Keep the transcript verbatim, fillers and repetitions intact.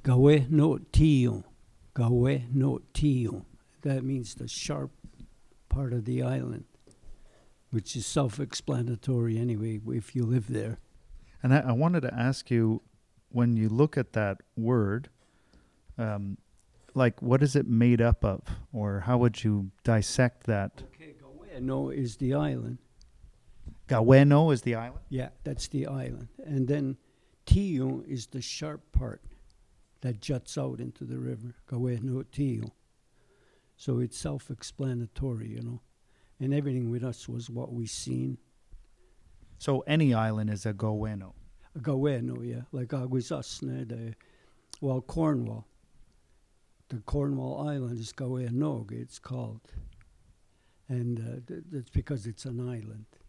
Gawe no Tio. Gawe no Tio. That means the sharp part of the island, which is self-explanatory anyway if you live there. And I, I wanted to ask you, when you look at that word, um, like what is it made up of? Or how would you dissect that? Okay, Gaweno is the island. Gaweno is the island? Yeah, that's the island. And then Tio is the sharp part that juts out into the river. Gaweno Tio. So it's self-explanatory, you know. And everything with us was what we seen. So any island is a Gaweno? A Gaweno, yeah. Like Aguizas, the, well, Cornwall. The Cornwall Island is Gawenog, it's called. And uh, th- that's because it's an island.